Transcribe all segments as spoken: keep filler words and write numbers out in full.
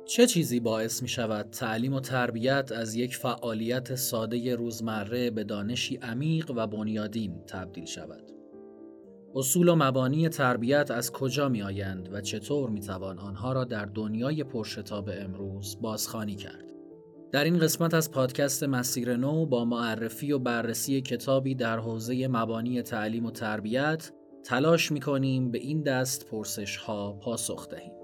چه چیزی باعث می شود تعلیم و تربیت از یک فعالیت ساده روزمره به دانشی عمیق و بنیادین تبدیل شود؟ اصول و مبانی تربیت از کجا می آیند و چطور می توان آنها را در دنیای پرشتاب امروز بازخوانی کرد؟ در این قسمت از پادکست مسیر نو با معرفی و بررسی کتابی در حوزه مبانی تعلیم و تربیت تلاش می کنیم به این دست پرسش ها پاسخ دهیم.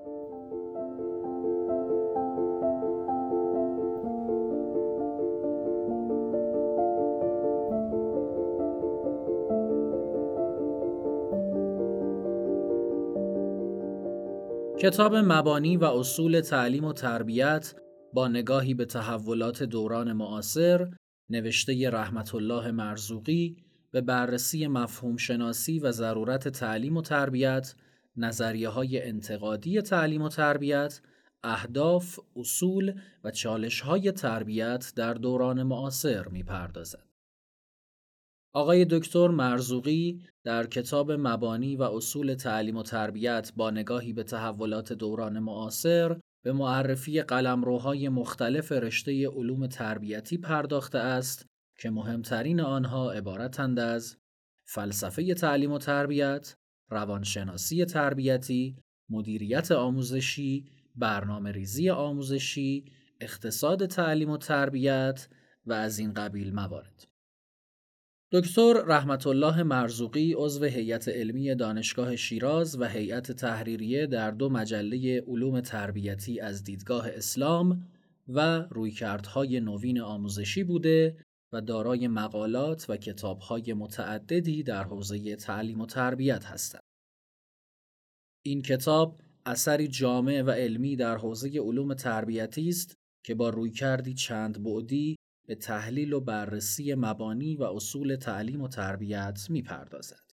کتاب مبانی و اصول تعلیم و تربیت با نگاهی به تحولات دوران معاصر، نوشته رحمت الله مرزوقی، به بررسی مفهوم شناسی و ضرورت تعلیم و تربیت، نظریه‌های انتقادی تعلیم و تربیت، اهداف، اصول و چالش‌های تربیت در دوران معاصر می‌پردازد. آقای دکتر مرزوقی در کتاب مبانی و اصول تعلیم و تربیت با نگاهی به تحولات دوران معاصر به معرفی قلمروهای مختلف رشته علوم تربیتی پرداخته است که مهمترین آنها عبارتند از فلسفه تعلیم و تربیت، روانشناسی تربیتی، مدیریت آموزشی، برنامه‌ریزی آموزشی، اقتصاد تعلیم و تربیت و از این قبیل موارد. دکتر رحمت الله مرزوقی عضو هیئت علمی دانشگاه شیراز و هیئت تحریریه در دو مجله علوم تربیتی از دیدگاه اسلام و رویکردهای نوین آموزشی بوده و دارای مقالات و کتاب‌های متعددی در حوزه تعلیم و تربیت هستند. این کتاب اثری جامع و علمی در حوزه علوم تربیتی است که با رویکردی چند بعدی به تحلیل و بررسی مبانی و اصول تعلیم و تربیت می‌پردازد.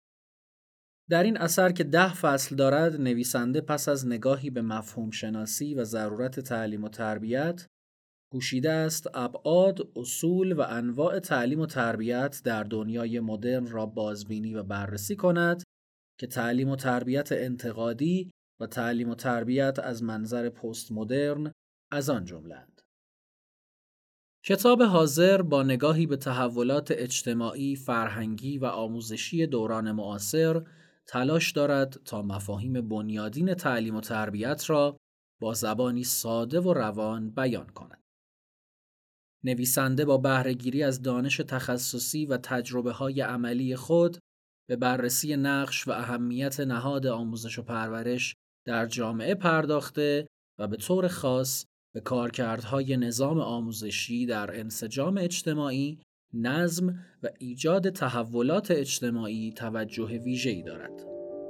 در این اثر که ده فصل دارد، نویسنده پس از نگاهی به مفهوم شناسی و ضرورت تعلیم و تربیت، کوشیده است ابعاد، اصول و انواع تعلیم و تربیت در دنیای مدرن را بازبینی و بررسی کند که تعلیم و تربیت انتقادی و تعلیم و تربیت از منظر پست مدرن از آن جمله‌اند. کتاب حاضر با نگاهی به تحولات اجتماعی، فرهنگی و آموزشی دوران معاصر تلاش دارد تا مفاهیم بنیادین تعلیم و تربیت را با زبانی ساده و روان بیان کند. نویسنده با بهره‌گیری از دانش تخصصی و تجربه‌های عملی خود به بررسی نقش و اهمیت نهاد آموزش و پرورش در جامعه پرداخته و به طور خاص به کارکردهای نظام آموزشی در انسجام اجتماعی، نظم و ایجاد تحولات اجتماعی توجه ویژه‌ای دارد.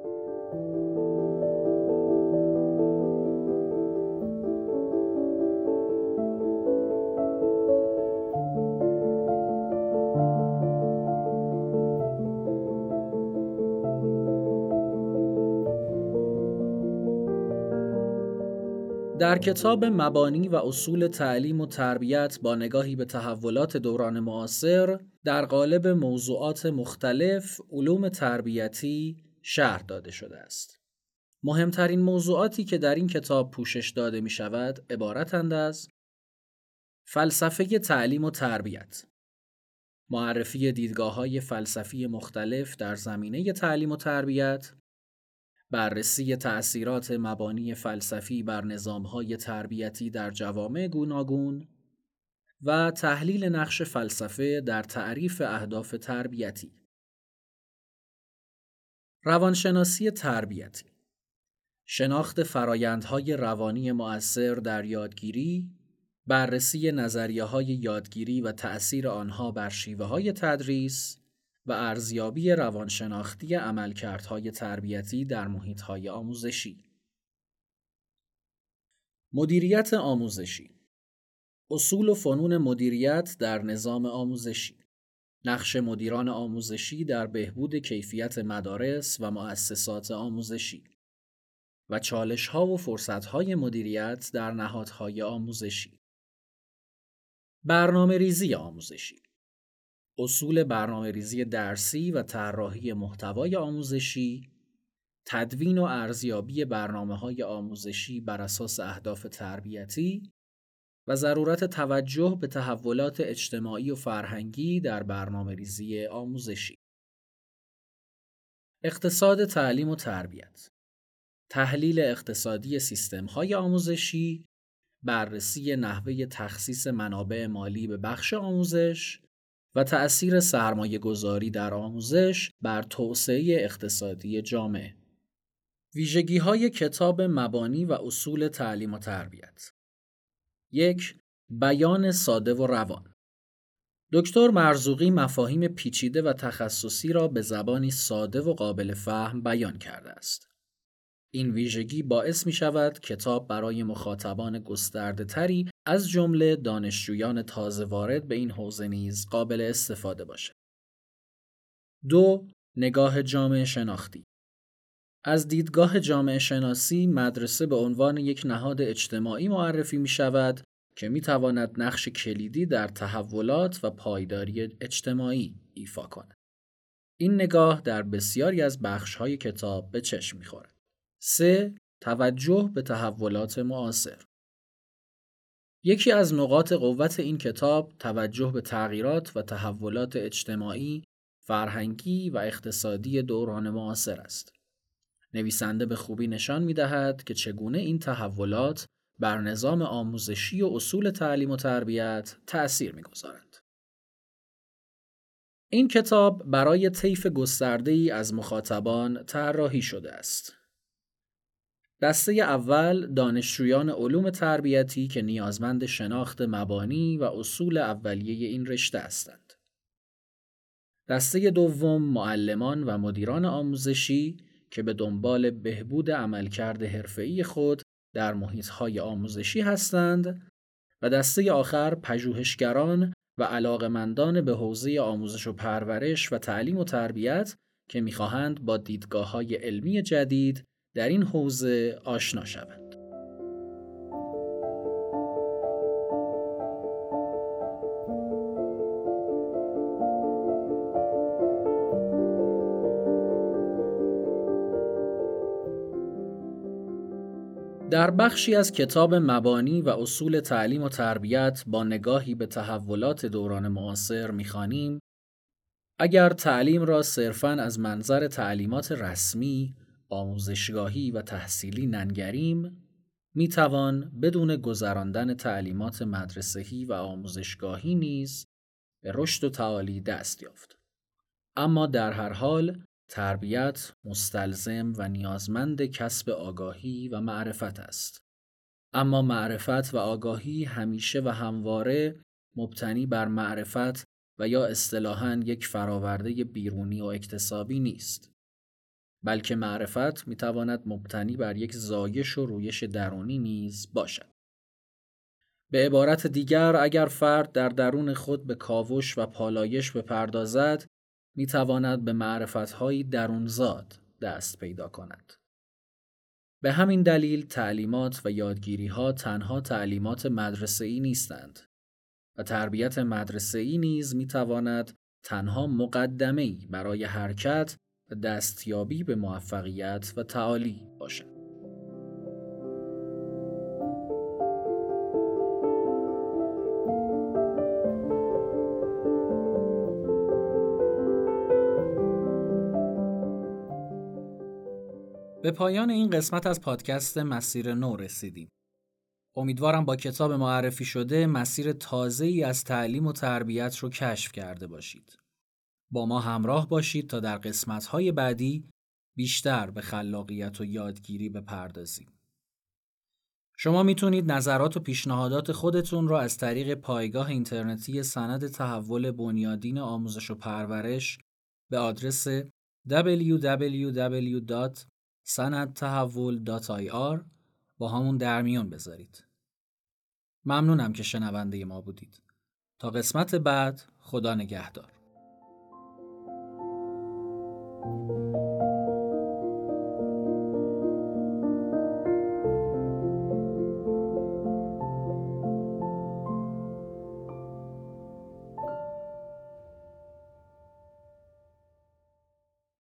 در کتاب مبانی و اصول تعلیم و تربیت با نگاهی به تحولات دوران معاصر در قالب موضوعات مختلف علوم تربیتی شرح داده شده است. مهمترین موضوعاتی که در این کتاب پوشش داده می شود عبارتند از فلسفه تعلیم و تربیت، معرفی دیدگاه‌های فلسفی مختلف در زمینه تعلیم و تربیت، بررسی تأثیرات مبانی فلسفی بر نظام‌های تربیتی در جوامع گوناگون و تحلیل نقش فلسفه در تعریف اهداف تربیتی. روانشناسی تربیتی، شناخت فرایندهای روانی مؤثر در یادگیری، بررسی نظریه‌های یادگیری و تأثیر آنها بر شیوه‌های تدریس و ارزیابی روانشناختی عملکردهای تربیتی در محیط‌های آموزشی. مدیریت آموزشی، اصول و فنون مدیریت در نظام آموزشی، نقش مدیران آموزشی در بهبود کیفیت مدارس و مؤسسات آموزشی و چالش‌ها و فرصت‌های مدیریت در نهادهای آموزشی. برنامه‌ریزی آموزشی، اصول برنامه‌ریزی درسی و طراحی محتوای آموزشی، تدوین و ارزیابی برنامه‌های آموزشی بر اساس اهداف تربیتی و ضرورت توجه به تحولات اجتماعی و فرهنگی در برنامه‌ریزی آموزشی. اقتصاد تعلیم و تربیت، تحلیل اقتصادی سیستم‌های آموزشی، بررسی نحوه تخصیص منابع مالی به بخش آموزش و تأثیر سرمایه‌گذاری در آموزش بر توسعه اقتصادی جامعه. ویژگی‌های کتاب مبانی و اصول تعلیم و تربیت. یک، بیان ساده و روان. دکتر مرزوقی مفاهیم پیچیده و تخصصی را به زبانی ساده و قابل فهم بیان کرده است. این ویژگی باعث می شود کتاب برای مخاطبان گسترده تری از جمله دانشجویان تازه وارد به این حوزه نیز قابل استفاده باشد. دو، نگاه جامعه شناختی. از دیدگاه جامعه شناسی مدرسه به عنوان یک نهاد اجتماعی معرفی می شود که می تواند نقش کلیدی در تحولات و پایداری اجتماعی ایفا کند. این نگاه در بسیاری از بخش‌های کتاب به چشم می خورد. سه، توجه به تحولات معاصر. یکی از نقاط قوت این کتاب توجه به تغییرات و تحولات اجتماعی، فرهنگی و اقتصادی دوران معاصر است. نویسنده به خوبی نشان می‌دهد که چگونه این تحولات بر نظام آموزشی و اصول تعلیم و تربیت تأثیر می‌گذارند. این کتاب برای طیف گسترده‌ای از مخاطبان طراحی شده است. دسته اول دانشجویان علوم تربیتی که نیازمند شناخت مبانی و اصول اولیه این رشته هستند. دسته دوم معلمان و مدیران آموزشی که به دنبال بهبود عملکرد حرفه‌ای خود در محیط‌های آموزشی هستند و دسته آخر پژوهشگران و علاقه‌مندان به حوزه آموزش و پرورش و تعلیم و تربیت که می‌خواهند با دیدگاه‌های علمی جدید در این حوزه آشنا شوند. در بخشی از کتاب مبانی و اصول تعلیم و تربیت با نگاهی به تحولات دوران معاصر می‌خوانیم: اگر تعلیم را صرفاً از منظر تعلیمات رسمی، آموزشگاهی و تحصیلی ننگریم، می‌توان بدون گذراندن تعلیمات مدرسه‌ای و آموزشگاهی نیز به رشد و تعالی دست یافت. اما در هر حال تربیت مستلزم و نیازمند کسب آگاهی و معرفت است. اما معرفت و آگاهی همیشه و همواره مبتنی بر معرفت و یا اصطلاحاً یک فراورده بیرونی و اکتسابی نیست، بلکه معرفت میتواند مبتنی بر یک زایش و رویش درونی نیز باشد. به عبارت دیگر، اگر فرد در درون خود به کاوش و پالایش بپردازد، میتواند به معرفت‌های درونزاد دست پیدا کند. به همین دلیل تعلیمات و یادگیری‌ها تنها تعلیمات مدرسه‌ای نیستند و تربیت مدرسه‌ای نیز میتواند تنها مقدمه‌ای برای حرکت و دستیابی به موفقیت و تعالی باشد. به پایان این قسمت از پادکست مسیر نو رسیدیم. امیدوارم با کتاب معرفی شده مسیر تازه‌ای از تعلیم و تربیت رو کشف کرده باشید. با ما همراه باشید تا در قسمت‌های بعدی بیشتر به خلاقیت و یادگیری بپردازیم. شما میتونید نظرات و پیشنهادات خودتون رو از طریق پایگاه اینترنتی سند تحول بنیادین آموزش و پرورش به آدرس دبلیو دبلیو دبلیو دات سند تحول دات آی آر با همون در میون بذارید. ممنونم که شنونده ما بودید. تا قسمت بعد، خدا نگهدار.